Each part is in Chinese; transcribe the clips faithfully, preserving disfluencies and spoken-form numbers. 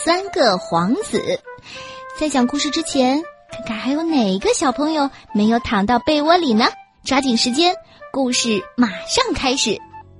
三个皇子。在讲故事之前，看看还有哪个小朋友没有躺到被窝里呢？抓紧时间，故事马上开始。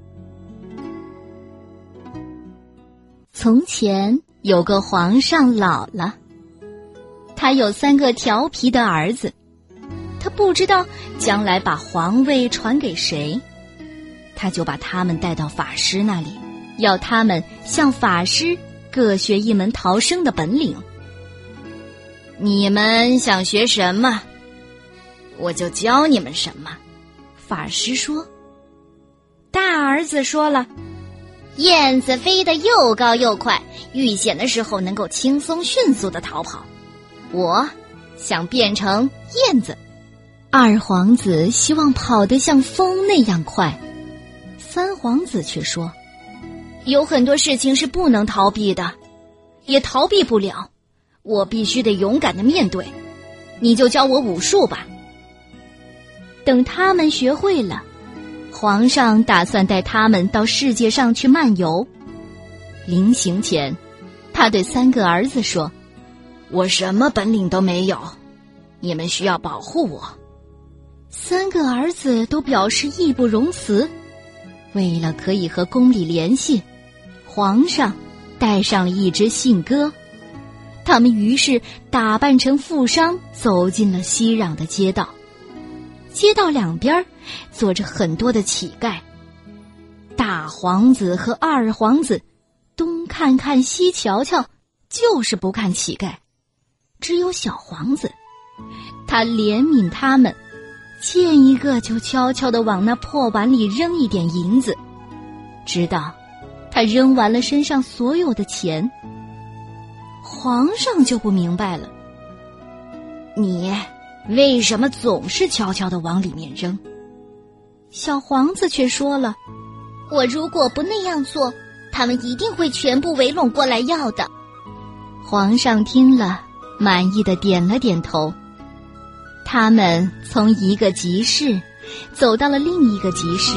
从前有个皇上老了，他有三个调皮的儿子，他不知道将来把皇位传给谁，他就把他们带到法师那里，要他们向法师各学一门逃生的本领。你们想学什么，我就教你们什么。法师说。大儿子说了，燕子飞得又高又快，遇险的时候能够轻松迅速地逃跑。我想变成燕子。二皇子希望跑得像风那样快。三皇子却说，有很多事情是不能逃避的，也逃避不了，我必须得勇敢地面对。你就教我武术吧。等他们学会了，皇上打算带他们到世界上去漫游。临行前，他对三个儿子说，我什么本领都没有，你们需要保护我。三个儿子都表示义不容辞。为了可以和宫里联系，皇上带上了一只信鸽。他们于是打扮成富商，走进了熙攘的街道。街道两边坐着很多的乞丐。大皇子和二皇子东看看西瞧瞧，就是不看乞丐。只有小皇子，他怜悯他们，见一个就悄悄地往那破碗里扔一点银子，直到他扔完了身上所有的钱。皇上就不明白了，你为什么总是悄悄地往里面扔？小皇子却说了，我如果不那样做，他们一定会全部围拢过来要的。皇上听了，满意地点了点头。他们从一个集市走到了另一个集市。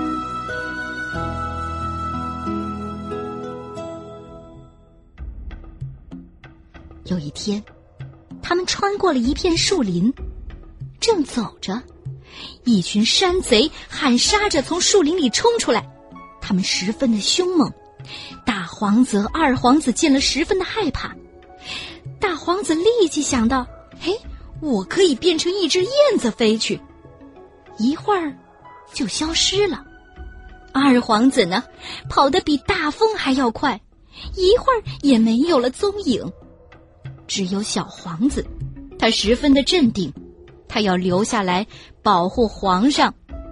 有一天，他们穿过了一片树林，正走着，一群山贼喊杀着从树林里冲出来，他们十分的凶猛。大皇子和二皇子见了十分的害怕。大皇子立即想到，嘿，我可以变成一只燕子飞去，一会儿就消失了。二皇子呢，跑得比大风还要快，一会儿也没有了踪影。只有小皇子，他十分的镇定，他要留下来保护皇上。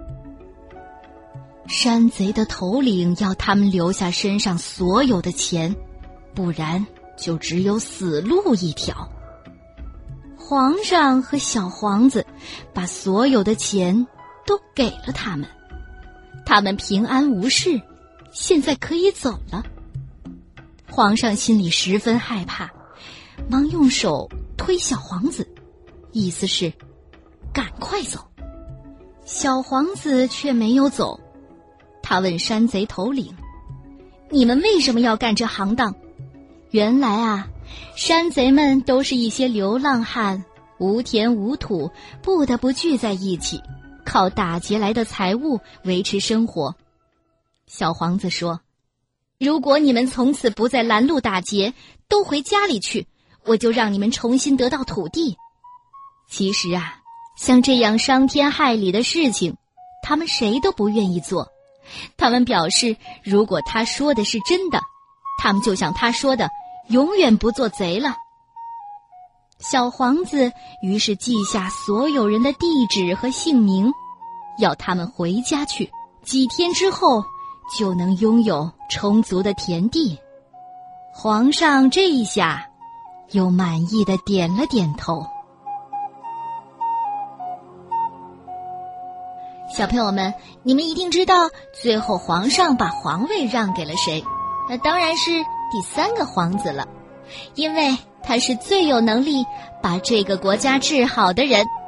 山贼的头领要他们留下身上所有的钱，不然就只有死路一条。皇上和小皇子把所有的钱都给了他们，他们平安无事，现在可以走了。皇上心里十分害怕，忙用手推小皇子，意思是赶快走。小皇子却没有走，他问山贼头领，你们为什么要干这行当？原来啊，山贼们都是一些流浪汉，无田无土，不得不聚在一起，靠打劫来的财物维持生活。小皇子说，如果你们从此不再拦路打劫，都回家里去，我就让你们重新得到土地。其实啊，像这样伤天害理的事情，他们谁都不愿意做。他们表示，如果他说的是真的，他们就像他说的，永远不做贼了。小皇子于是记下所有人的地址和姓名，要他们回家去，几天之后就能拥有充足的田地。皇上这一下又满意地点了点头。小朋友们，你们一定知道最后皇上把皇位让给了谁？那当然是第三个皇子了，因为他是最有能力把这个国家治好的人。